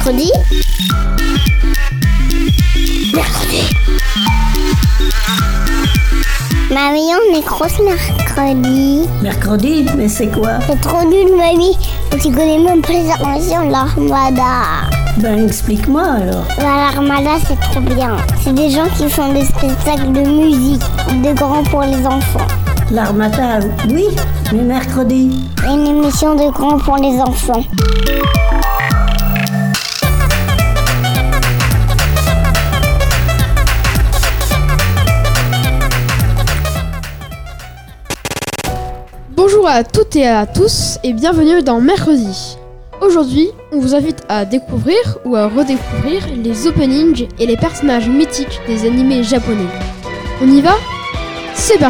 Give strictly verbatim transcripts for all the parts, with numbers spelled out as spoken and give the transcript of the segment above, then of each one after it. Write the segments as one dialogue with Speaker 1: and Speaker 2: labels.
Speaker 1: Mercredi. Mercredi. Mamie, on est grosse mercredi.
Speaker 2: Mercredi? Mais c'est quoi?
Speaker 1: C'est trop nul, mamie. Tu connais même pas les inventions de l'Armada.
Speaker 2: Ben, explique-moi alors.
Speaker 1: L'Armada, c'est trop bien. C'est des gens qui font des spectacles de musique, de grands pour les enfants.
Speaker 2: L'Armada, oui, mais mercredi.
Speaker 1: Une émission de grands pour les enfants.
Speaker 3: Bonjour à toutes et à tous et bienvenue dans Mercredi. Aujourd'hui, on vous invite à découvrir ou à redécouvrir les openings et les personnages mythiques des animés japonais. On y va ? C'est parti !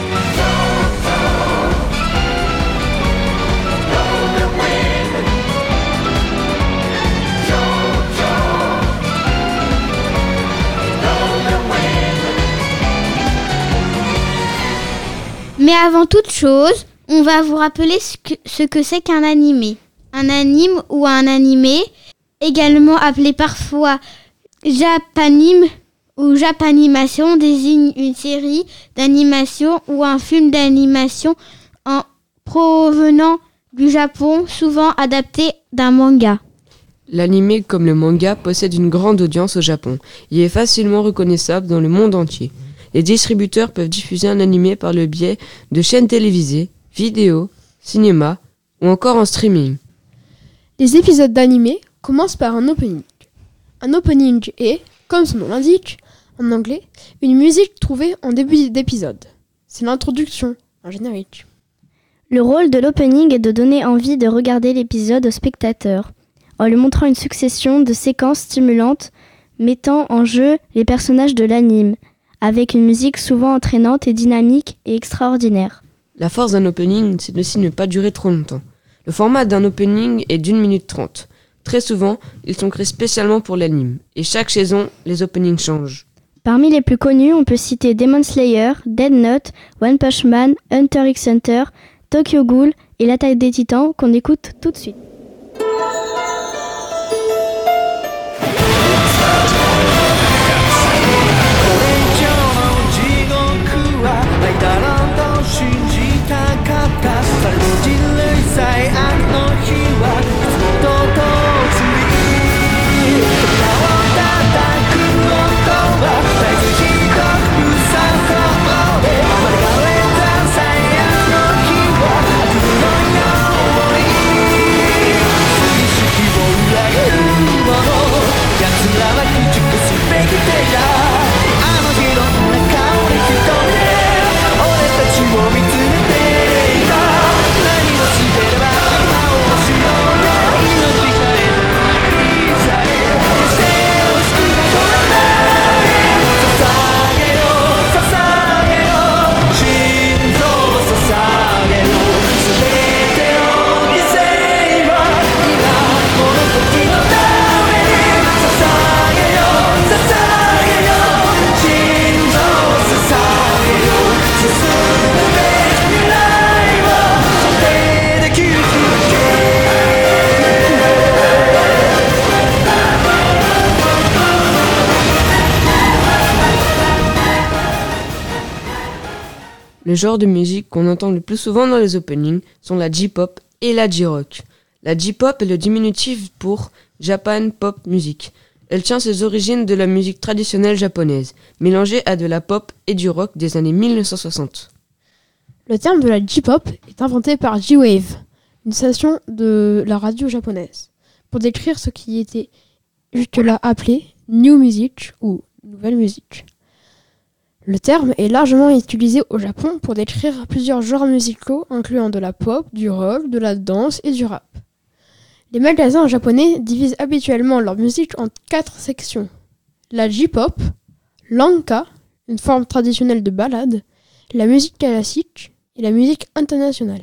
Speaker 4: Mais avant toute chose, on va vous rappeler ce que, ce que c'est qu'un animé. Un anime ou un animé, également appelé parfois japanime ou japanimation, désigne une série d'animation ou un film d'animation en provenant du Japon, souvent adapté d'un manga.
Speaker 5: L'anime, comme le manga, possède une grande audience au Japon. Il est facilement reconnaissable dans le monde entier. Les distributeurs peuvent diffuser un animé par le biais de chaînes télévisées, vidéos, cinéma ou encore en streaming.
Speaker 3: Les épisodes d'animé commencent par un opening. Un opening est, comme son nom l'indique, en anglais, une musique trouvée en début d'épisode. C'est l'introduction, un générique.
Speaker 6: Le rôle de l'opening est de donner envie de regarder l'épisode au spectateur, en lui montrant une succession de séquences stimulantes mettant en jeu les personnages de l'anime, avec une musique souvent entraînante et dynamique et extraordinaire.
Speaker 5: La force d'un opening, c'est aussi ne pas durer trop longtemps. Le format d'un opening est d'une minute trente. Très souvent, ils sont créés spécialement pour l'anime, et chaque saison, les openings changent.
Speaker 6: Parmi les plus connus, on peut citer Demon Slayer, Death Note, One Punch Man, Hunter x Hunter, Tokyo Ghoul et l'Attaque des Titans qu'on écoute tout de suite.
Speaker 5: Le genre de musique qu'on entend le plus souvent dans les openings sont la J-pop et la J-rock. La J-pop est le diminutif pour Japan Pop Music. Elle tient ses origines de la musique traditionnelle japonaise, mélangée à de la pop et du rock des années mille neuf cent soixante.
Speaker 3: Le terme de la J-pop est inventé par J-Wave, une station de la radio japonaise, pour décrire ce qui était jusque-là appelé New Music ou Nouvelle Musique. Le terme est largement utilisé au Japon pour décrire plusieurs genres musicaux incluant de la pop, du rock, de la danse et du rap. Les magasins japonais divisent habituellement leur musique en quatre sections. La J-pop, l'anka, une forme traditionnelle de ballade, la musique classique et la musique internationale.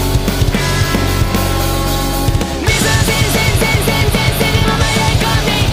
Speaker 7: Zen, zen, zen, zen, zen, zen, zen, zen, zen, zen, zen, zen, zen, zen, zen, zen,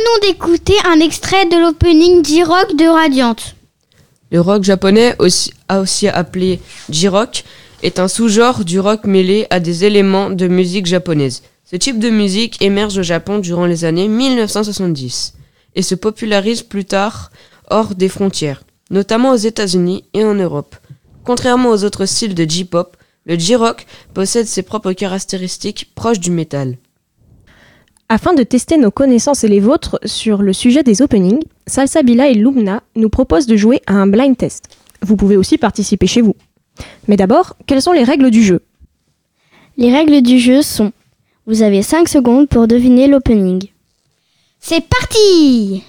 Speaker 4: venons d'écouter un extrait de l'opening J-Rock de Radiante.
Speaker 5: Le rock japonais, aussi, aussi appelé J-Rock, est un sous-genre du rock mêlé à des éléments de musique japonaise. Ce type de musique émerge au Japon durant les années mille neuf cent soixante-dix et se popularise plus tard hors des frontières, notamment aux États-Unis et en Europe. Contrairement aux autres styles de J-pop, le J-rock possède ses propres caractéristiques proches du métal.
Speaker 7: Afin de tester nos connaissances et les vôtres sur le sujet des openings, Salsabila et Lumna nous proposent de jouer à un blind test. Vous pouvez aussi participer chez vous. Mais d'abord, quelles sont les règles du jeu ?
Speaker 6: Les règles du jeu sont: vous avez cinq secondes pour deviner l'opening.
Speaker 4: C'est parti!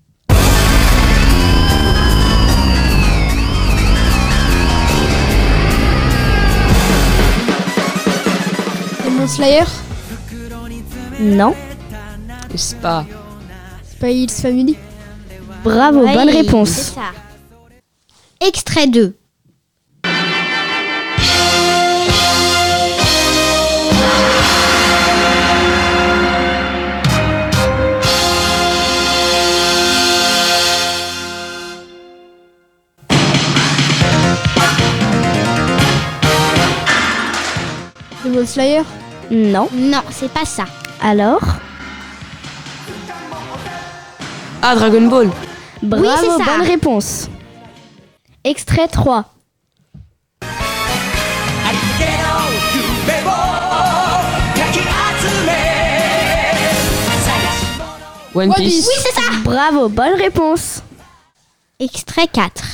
Speaker 3: Demon Slayer,
Speaker 6: Non.
Speaker 5: C'est pas...
Speaker 3: Spy X Family.
Speaker 6: Bravo,
Speaker 4: Oui,
Speaker 6: bonne réponse.
Speaker 4: c'est ça. Extrait deux.
Speaker 3: Demon Slayer,
Speaker 6: Non.
Speaker 4: Non, c'est pas ça.
Speaker 6: Alors?
Speaker 5: Ah, Dragon Ball.
Speaker 6: Bravo,
Speaker 4: c'est ça.
Speaker 6: bonne réponse. Extrait trois.
Speaker 5: One
Speaker 3: One
Speaker 5: Piece.
Speaker 3: Piece.
Speaker 4: Oui, c'est ça.
Speaker 6: Bravo, bonne réponse.
Speaker 4: Extrait quatre.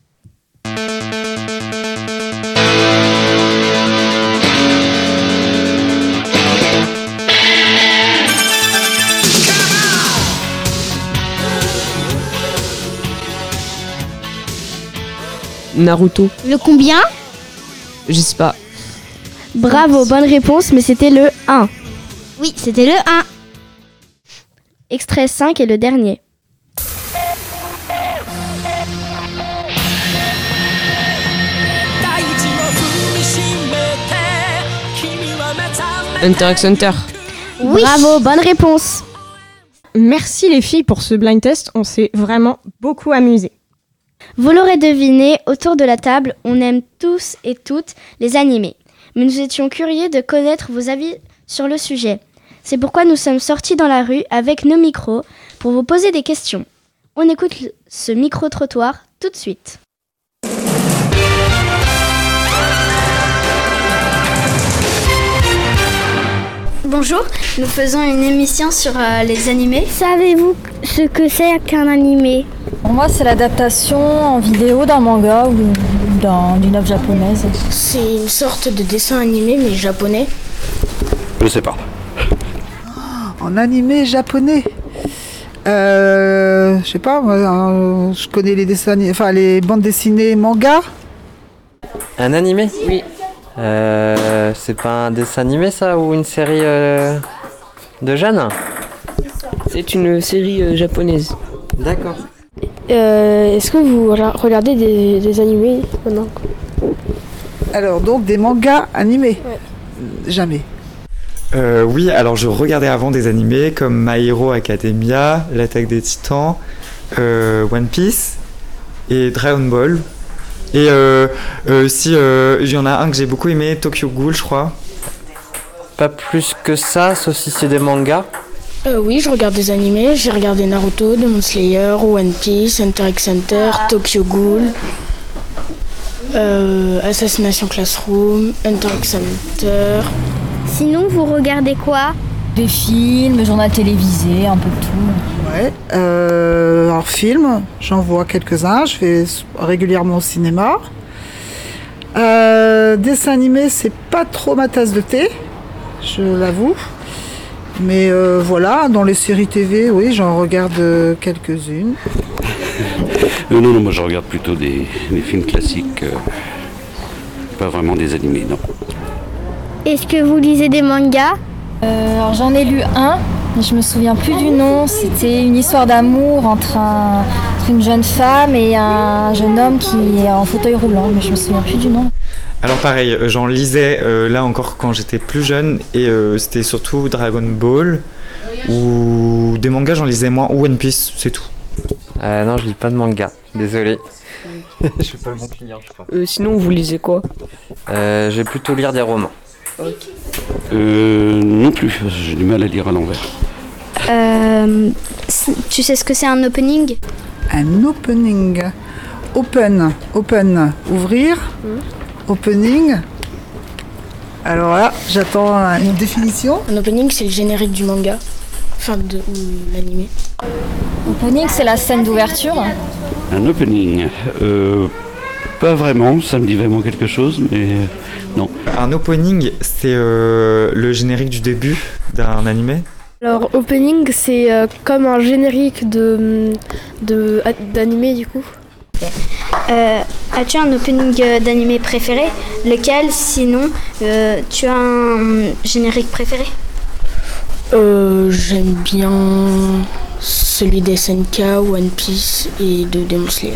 Speaker 5: Naruto.
Speaker 4: Le combien?
Speaker 5: Je sais pas.
Speaker 6: Bravo, bonne réponse, mais c'était le un.
Speaker 4: Oui, c'était le un.
Speaker 6: Extrait cinq est le dernier.
Speaker 5: Hunter x Hunter.
Speaker 4: Oui.
Speaker 6: Bravo, bonne réponse.
Speaker 7: Merci les filles pour ce blind test, on s'est vraiment beaucoup amusés.
Speaker 6: Vous l'aurez deviné, autour de la table, on aime tous et toutes les animés. Mais nous étions curieux de connaître vos avis sur le sujet. C'est pourquoi nous sommes sortis dans la rue avec nos micros pour vous poser des questions. On écoute ce micro-trottoir tout de suite.
Speaker 8: Bonjour, nous faisons une émission sur euh, les animés.
Speaker 1: Savez-vous ce que c'est qu'un animé?
Speaker 9: Pour moi, c'est l'adaptation en vidéo d'un manga ou d'un- d'une œuvre japonaise.
Speaker 8: C'est une sorte de dessin animé mais japonais.
Speaker 10: Je sais pas.
Speaker 11: En animé japonais. Euh, je sais pas, moi, euh, je connais les dessins, ani- enfin les bandes dessinées manga.
Speaker 10: Un animé?
Speaker 5: Oui.
Speaker 10: Euh, c'est pas un dessin animé ça ou une série euh, de jeunes?
Speaker 5: C'est une série euh, japonaise.
Speaker 10: D'accord.
Speaker 8: Euh, Est-ce que vous re- regardez des, des animés maintenant?
Speaker 11: Alors donc des mangas animés. Jamais.
Speaker 12: Euh, oui, alors je regardais avant des animés comme My Hero Academia, L'Attaque des Titans, euh, One Piece et Dragon Ball. Et euh, euh, si euh, il y en a un que j'ai beaucoup aimé, Tokyo Ghoul, je crois.
Speaker 10: Pas plus que ça, sauf si c'est des mangas.
Speaker 8: Euh, oui, je regarde des animés. J'ai regardé Naruto, Demon Slayer, One Piece, Hunter x Hunter, Tokyo Ghoul, euh, Assassination Classroom, Hunter x Hunter.
Speaker 1: Sinon, vous regardez quoi?
Speaker 9: Des films, journaux télévisés, un peu de tout.
Speaker 11: Ouais. Euh, alors film, j'en vois quelques-uns. Je vais régulièrement au cinéma. Euh, dessin animé, c'est pas trop ma tasse de thé, je l'avoue. Mais euh, voilà, dans les séries T V, oui, j'en regarde euh, quelques-unes.
Speaker 13: Euh, non, non, moi je regarde plutôt des, des films classiques, euh, pas vraiment des animés, non.
Speaker 1: Est-ce que vous lisez des mangas?
Speaker 9: Euh, alors j'en ai lu un, mais je me souviens plus du nom. C'était une histoire d'amour entre, un- entre une jeune femme et un jeune homme qui est en fauteuil roulant, mais je me souviens plus du nom.
Speaker 12: Alors pareil, euh, j'en lisais euh, là encore quand j'étais plus jeune et euh, c'était surtout Dragon Ball ou des mangas, j'en lisais moins. Ou One Piece, c'est tout.
Speaker 10: Euh, non, je lis pas de manga. Désolé. Je suis pas le bon client, je crois.
Speaker 5: Euh, sinon, vous lisez quoi?
Speaker 10: euh, Je vais plutôt lire des romans.
Speaker 13: Euh, non plus, j'ai du mal à lire à l'envers.
Speaker 6: Euh, tu sais ce que c'est un opening?
Speaker 11: Un opening. Open. Open. Ouvrir. Mmh. Opening. Alors là, j'attends une définition.
Speaker 8: Un opening, c'est le générique du manga. Enfin, de ou l'animé.
Speaker 9: Opening, c'est la scène d'ouverture.
Speaker 13: Un opening, euh, pas vraiment, ça me dit vraiment quelque chose, mais non.
Speaker 12: Un opening, c'est euh, le générique du début d'un animé.
Speaker 3: Alors, opening, c'est euh, comme un générique de, de, d'animé, du coup.
Speaker 6: Euh, as-tu un opening d'animé préféré? Lequel, sinon, euh, tu as un générique préféré?
Speaker 8: Euh, j'aime bien celui d'S N K, One Piece et de Demon Slayer.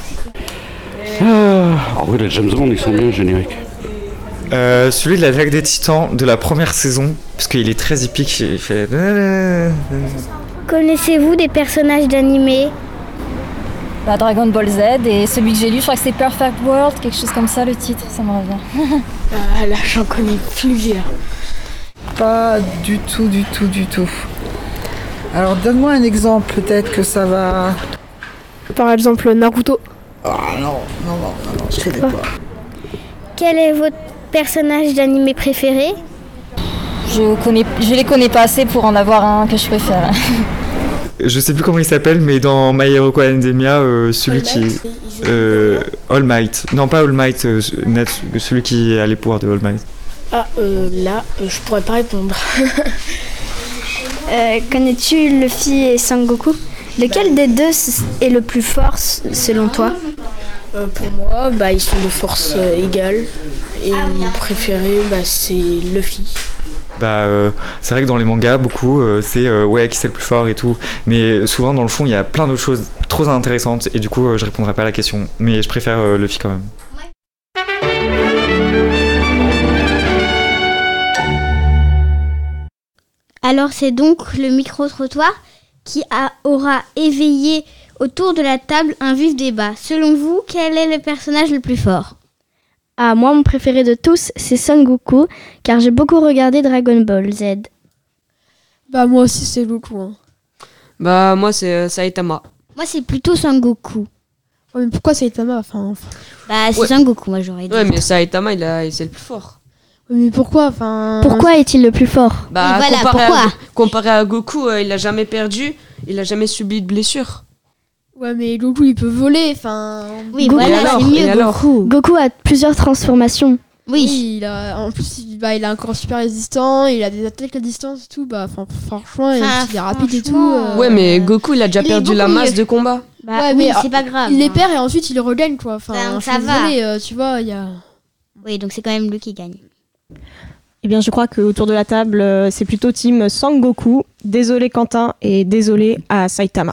Speaker 13: Ah, ah oui, les James Bond, ils sont bien génériques.
Speaker 12: Euh, celui de la Vague des Titans de la première saison, parce qu'il est très épique, il fait...
Speaker 1: Connaissez-vous des personnages d'animé?
Speaker 9: Bah, Dragon Ball Z et celui que j'ai lu, je crois que c'est Perfect World, quelque chose comme ça le titre, ça me revient.
Speaker 8: Ah là, j'en connais plusieurs.
Speaker 11: Pas du tout, du tout, du tout. Alors donne-moi un exemple, peut-être que ça va...
Speaker 3: Par exemple, Naruto.
Speaker 11: Ah non, non, non, non, non, je connais pas.
Speaker 1: Quel est votre personnage d'animé préféré?
Speaker 9: Je connais, je les connais pas assez pour en avoir un que je préfère.
Speaker 12: Je sais plus comment il s'appelle, mais dans My Hero Academia, euh, celui qui... Euh, All Might. Non, pas All Might, euh, net, celui qui a les pouvoirs de All Might.
Speaker 8: Ah, euh, là, euh, je pourrais pas répondre.
Speaker 6: euh, Connais-tu Luffy et Sangoku? Lequel des deux est le plus fort selon toi?
Speaker 8: euh, Pour moi, bah, ils sont de force euh, égale. Et mon préféré, bah, c'est Luffy.
Speaker 12: Bah, euh, c'est vrai que dans les mangas, beaucoup, euh, c'est euh, ouais, qui c'est le plus fort et tout. Mais souvent, dans le fond, il y a plein d'autres choses trop intéressantes. Et du coup, euh, je répondrai pas à la question. Mais je préfère euh, Luffy quand même.
Speaker 4: Alors c'est donc le micro-trottoir qui a, aura éveillé autour de la table un vif débat. Selon vous, quel est le personnage le plus fort?
Speaker 6: Ah, moi, mon préféré de tous, c'est Son Goku, car j'ai beaucoup regardé Dragon Ball Z.
Speaker 3: Bah moi aussi, c'est Goku. Hein.
Speaker 5: Bah moi, c'est euh, Saitama.
Speaker 4: Moi, c'est plutôt Son Goku.
Speaker 3: Ouais, mais pourquoi Saitama? Enfin, enfin...
Speaker 4: Bah c'est
Speaker 5: ouais.
Speaker 4: Son Goku, moi j'aurais dit.
Speaker 5: Ouais, mais Saitama, il a, c'est le plus fort.
Speaker 3: Mais pourquoi enfin...
Speaker 6: Pourquoi est-il le plus fort?
Speaker 5: Bah,
Speaker 4: voilà,
Speaker 5: comparé,
Speaker 4: pourquoi
Speaker 5: à, comparé à Goku, euh, il a jamais perdu, il a jamais subi de blessure.
Speaker 3: Ouais, mais Goku, il peut voler, enfin...
Speaker 4: Oui,
Speaker 6: Goku,
Speaker 4: voilà, c'est mieux Goku.
Speaker 6: Goku a plusieurs transformations.
Speaker 4: Oui.
Speaker 3: oui il a, en plus, il, bah, il a un corps super résistant, il a des attaques à distance et tout, bah franchement, il, il est rapide et tout. Euh...
Speaker 5: Ouais, mais Goku, il a déjà
Speaker 4: il
Speaker 5: perdu la masse
Speaker 4: mieux.
Speaker 5: de combat.
Speaker 4: Bah
Speaker 3: ouais,
Speaker 4: oui,
Speaker 3: mais
Speaker 4: c'est pas grave.
Speaker 3: Il les perd et ensuite il les regagne, quoi. Enfin,
Speaker 4: ben,
Speaker 3: ça
Speaker 4: ça va.
Speaker 3: désolée, euh, tu vois, il y a...
Speaker 4: Oui, donc c'est quand même lui qui gagne.
Speaker 7: Eh bien, je crois qu'autour de la table, euh, c'est plutôt team Sangoku. Désolé Quentin et désolé à Saitama.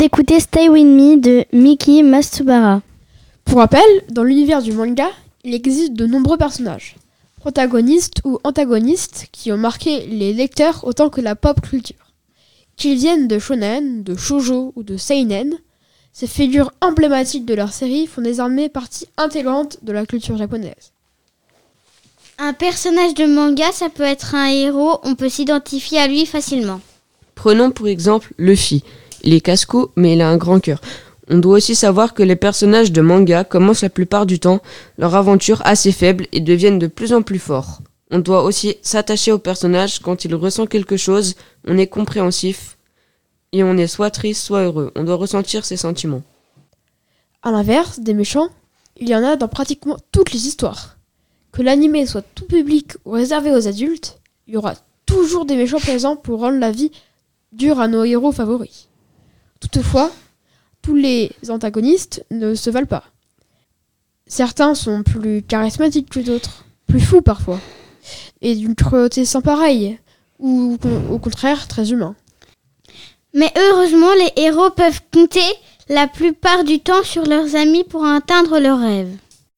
Speaker 6: d'écouter Stay With Me de Miki Matsubara.
Speaker 3: Pour rappel, dans l'univers du manga, il existe de nombreux personnages, protagonistes ou antagonistes, qui ont marqué les lecteurs autant que la pop culture. Qu'ils viennent de shonen, de shoujo ou de seinen, ces figures emblématiques de leur série font désormais partie intégrante de la culture japonaise.
Speaker 4: Un personnage de manga, ça peut être un héros, on peut s'identifier à lui facilement.
Speaker 5: Prenons pour exemple Luffy. Il est casse-cou, mais il a un grand cœur. On doit aussi savoir que les personnages de manga commencent la plupart du temps leur aventure assez faible et deviennent de plus en plus forts. On doit aussi s'attacher au personnage quand il ressent quelque chose, on est compréhensif et on est soit triste soit heureux. On doit ressentir ses sentiments.
Speaker 3: À l'inverse, des méchants, il y en a dans pratiquement toutes les histoires. Que l'anime soit tout public ou réservé aux adultes, il y aura toujours des méchants présents pour rendre la vie dure à nos héros favoris. Toutefois, tous les antagonistes ne se valent pas. Certains sont plus charismatiques que d'autres, plus fous parfois, et d'une cruauté sans pareille, ou au contraire très humains.
Speaker 4: Mais heureusement, les héros peuvent compter la plupart du temps sur leurs amis pour atteindre leurs rêves.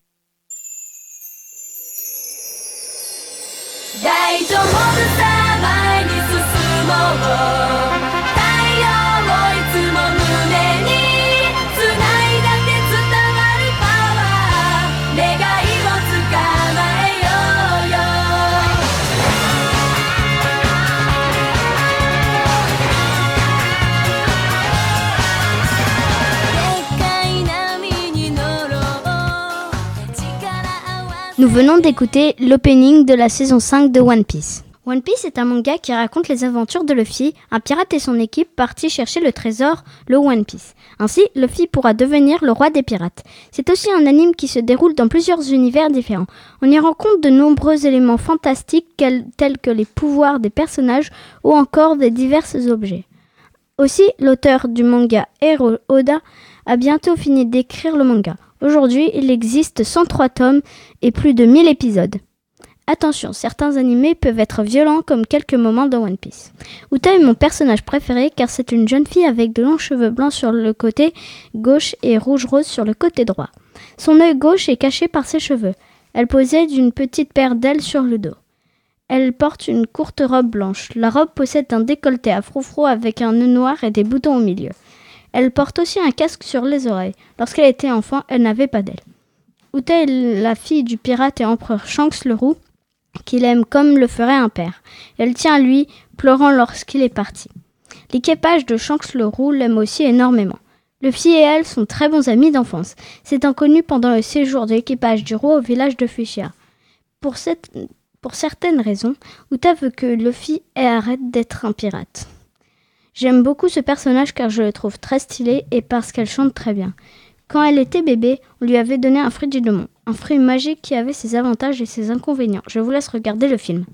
Speaker 6: Nous venons d'écouter l'opening de la saison cinq de One Piece. One Piece est un manga qui raconte les aventures de Luffy, un pirate et son équipe partis chercher le trésor, le One Piece. Ainsi, Luffy pourra devenir le roi des pirates. C'est aussi un anime qui se déroule dans plusieurs univers différents. On y rencontre de nombreux éléments fantastiques tels que les pouvoirs des personnages ou encore des divers objets. Aussi, l'auteur du manga Eiichiro Oda a bientôt fini d'écrire le manga. Aujourd'hui, il existe cent trois tomes et plus de mille épisodes. Attention, certains animés peuvent être violents comme quelques moments dans One Piece. Uta est mon personnage préféré car c'est une jeune fille avec de longs cheveux blancs sur le côté gauche et rouge-rose sur le côté droit. Son œil gauche est caché par ses cheveux. Elle possède une petite paire d'ailes sur le dos. Elle porte une courte robe blanche. La robe possède un décolleté à froufrou avec un nœud noir et des boutons au milieu. Elle porte aussi un casque sur les oreilles. Lorsqu'elle était enfant, elle n'avait pas d'ailes. Uta est la fille du pirate et empereur Shanks le Roux, qu'il aime comme le ferait un père. Elle tient à lui, pleurant lorsqu'il est parti. L'équipage de Shanks le Roux l'aime aussi énormément. Luffy et elle sont très bons amis d'enfance. C'est inconnu pendant le séjour de l'équipage du roi au village de Fushia. Pour, cette, pour certaines raisons, Uta veut que Luffy arrête d'être un pirate. J'aime beaucoup ce personnage car je le trouve très stylé et parce qu'elle chante très bien. Quand elle était bébé, on lui avait donné un Frigidemon, un fruit magique qui avait ses avantages et ses inconvénients. Je vous laisse regarder le film.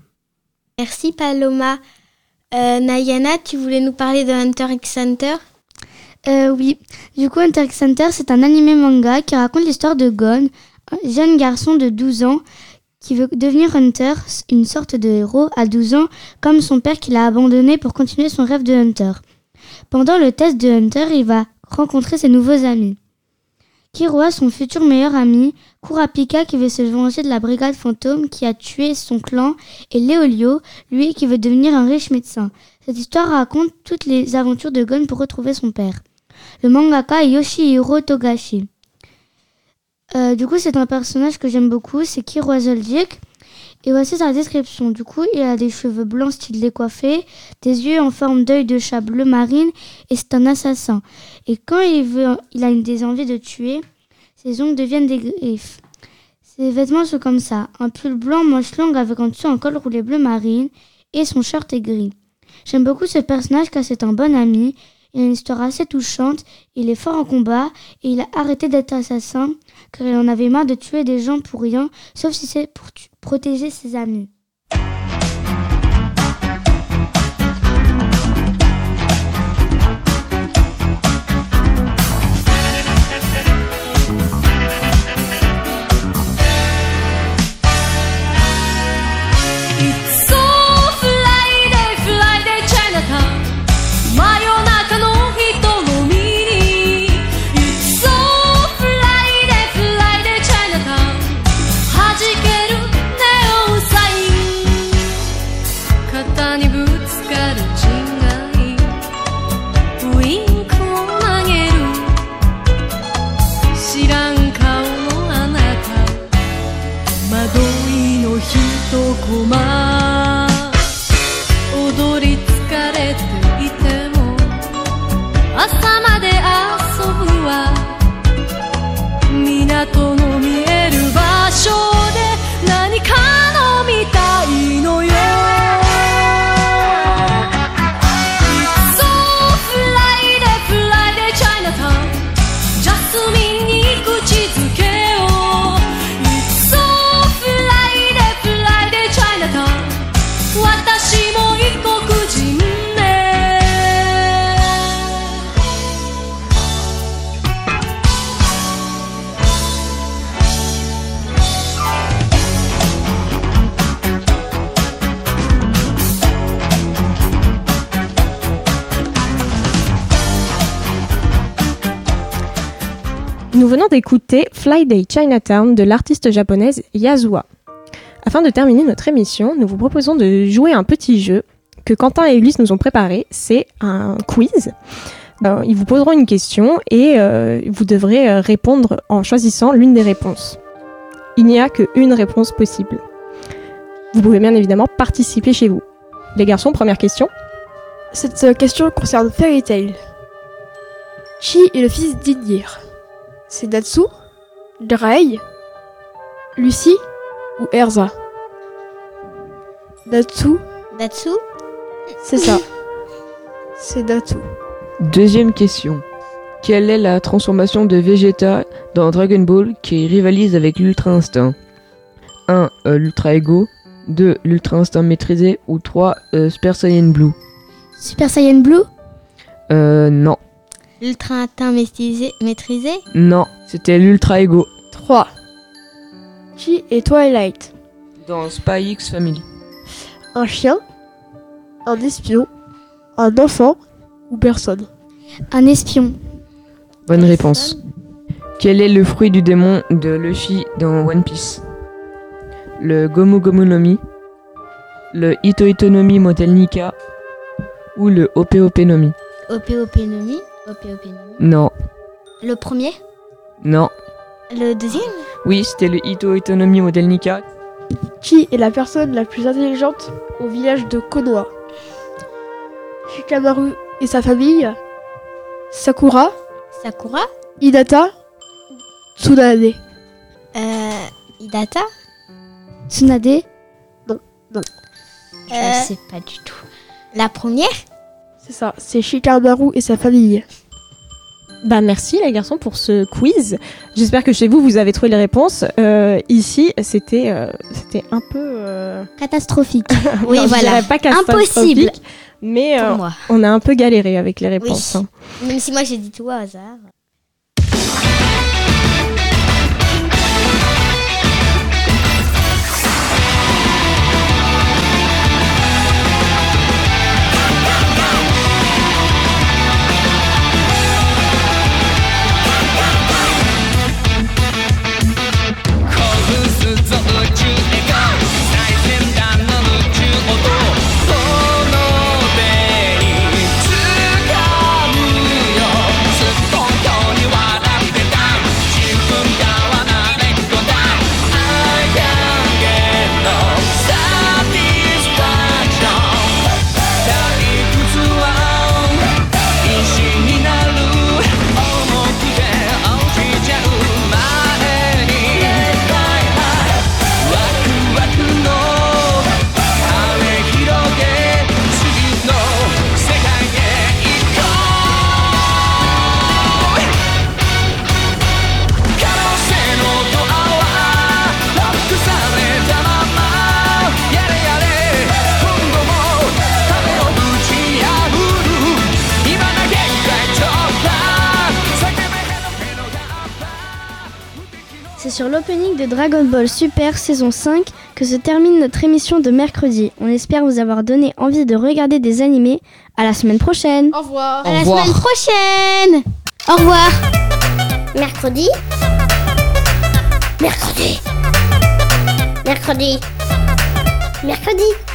Speaker 4: Merci Paloma. Euh, Nayana, tu voulais nous parler de Hunter x Hunter ?
Speaker 14: euh, Oui, du coup Hunter x Hunter c'est un animé manga qui raconte l'histoire de Gon, un jeune garçon de douze ans qui veut devenir Hunter, une sorte de héros à douze ans, comme son père qui l'a abandonné pour continuer son rêve de Hunter. Pendant le test de Hunter, il va rencontrer ses nouveaux amis. Killua, son futur meilleur ami, Kurapika qui veut se venger de la brigade fantôme qui a tué son clan, et Leolio, lui qui veut devenir un riche médecin. Cette histoire raconte toutes les aventures de Gon pour retrouver son père. Le mangaka est Yoshihiro Togashi. Euh, du coup, c'est un personnage que j'aime beaucoup, c'est Killua Zoldyck. Et voici sa description. Du coup, il a des cheveux blancs style décoiffés, des yeux en forme d'œil de chat bleu marine, et c'est un assassin. Et quand il veut, il a une des envies de tuer, ses ongles deviennent des griffes. Ses vêtements sont comme ça, un pull blanc manche longue avec en dessous un col roulé bleu marine, et son short est gris. J'aime beaucoup ce personnage car c'est un bon ami. Il a une histoire assez touchante, il est fort en combat et il a arrêté d'être assassin car il en avait marre de tuer des gens pour rien, sauf si c'est pour tu- protéger ses amis.
Speaker 15: Friday, Friday, Chinatown. 真夜中の人の耳に惑いの一コマ踊り疲れていても朝まで遊ぶわ港の見える場所で何か飲みたいのよIt's so Friday Friday Chinatown ジャスミンに口づけよう It's so Friday Friday Chinatown 私も異国人
Speaker 7: Nous venons d'écouter Friday Chinatown de l'artiste japonaise Yasuwa. Afin de terminer notre émission, nous vous proposons de jouer un petit jeu que Quentin et Ulysse nous ont préparé. C'est un quiz. Euh, ils vous poseront une question et euh, vous devrez euh, répondre en choisissant l'une des réponses. Il n'y a qu'une réponse possible. Vous pouvez bien évidemment participer chez vous. Les garçons, première question.
Speaker 3: Cette euh, question concerne Fairy Tail. Qui est le fils d'Ynir? C'est Natsu, Drei, Lucy ou Erza? Natsu.
Speaker 4: Natsu?
Speaker 3: C'est ça. C'est Natsu.
Speaker 5: Deuxième question. Quelle est la transformation de Vegeta dans Dragon Ball qui rivalise avec l'Ultra Instinct? un. Euh, L'Ultra Ego. deux. L'Ultra Instinct maîtrisé. Ou trois. Euh, Super Saiyan Blue.
Speaker 14: Super Saiyan Blue?
Speaker 5: Euh, non.
Speaker 4: L'Ultra Instinct maîtrisé, maîtrisé?
Speaker 5: Non, c'était l'Ultra Ego.
Speaker 3: trois. Qui est Twilight?
Speaker 5: Dans Spy X Family.
Speaker 3: Un chien, un espion, un enfant ou personne?
Speaker 14: Un espion.
Speaker 5: Bonne réponse. Quel est le fruit du démon de Luffy dans One Piece? Le Gomu Gomu no Mi, le Ito Ito no Mi Model Nika ou le Ope Ope no Mi?
Speaker 4: Ope Ope no Mi? Ope Ope no Mi?
Speaker 5: Non.
Speaker 4: Le premier?
Speaker 5: Non.
Speaker 4: Le deuxième?
Speaker 5: Oui, c'était le Ito Ito no Mi Model Nika.
Speaker 3: Qui est la personne la plus intelligente au village de Konoha? Shikamaru et sa famille, Sakura,
Speaker 4: Sakura?
Speaker 3: Hinata, Tsunade?
Speaker 4: Euh... Hidata?
Speaker 14: Tsunade?
Speaker 3: Non, non.
Speaker 4: Je euh... sais pas du tout. La première?
Speaker 3: C'est ça, c'est Shikamaru et sa famille.
Speaker 7: Bah merci les garçons pour ce quiz. J'espère que chez vous vous avez trouvé les réponses. Euh, ici c'était euh, c'était un peu euh...
Speaker 14: catastrophique.
Speaker 4: Oui
Speaker 7: non,
Speaker 4: voilà.
Speaker 7: Je dirais pas catastrophique,
Speaker 4: impossible.
Speaker 7: Mais euh,
Speaker 4: moi.
Speaker 7: on a un peu galéré avec les réponses.
Speaker 4: Oui.
Speaker 7: Hein.
Speaker 4: Même si moi j'ai dit tout au hasard.
Speaker 6: C'est sur l'opening de Dragon Ball Super saison cinq que se termine notre émission de mercredi. On espère vous avoir donné envie de regarder des animés. À la semaine prochaine.
Speaker 3: Au revoir.
Speaker 4: À la semaine prochaine. Au revoir.
Speaker 1: Mercredi. Mercredi. Mercredi. Mercredi.